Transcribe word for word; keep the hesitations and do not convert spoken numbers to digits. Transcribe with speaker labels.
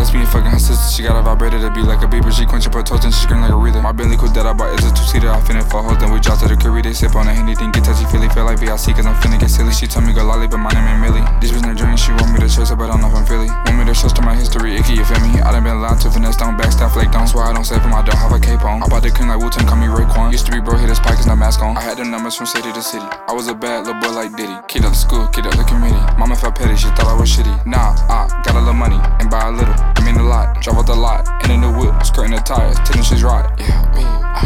Speaker 1: Best me and fucking her sister. She got a vibrator to be like a beaver. She quench up her toast and she scream like a reader. My Bentley coupe that I bought is a two-seater. I finna for hoes, then we drop to the curry. They sip on a Henny, then get touchy, feely. Feel like V I C cause I'm finna get silly. She told me go lolly, but my name ain't Millie. This was no dream, she want me to chase her, but I don't know if I'm Philly. Want me to show to my history, icky, you feel me? I done been lied to, finesse down, backstab, flake down. Swear I don't save him, I don't have a cape on. I bought the king like Wu-Tang, call me Raekwon. Used to be bro, hit his pockets, no mask on. I had them numbers from city to city. I was a bad little boy like Diddy. Kid up the school, kid up the committee. Mama felt petty, she thought I was shitty. Nah, I got a little money, and buy a little. I mean a lot, drive out the lot, in a new whip, skirting the tires, till them shit's right. Yeah, ooh.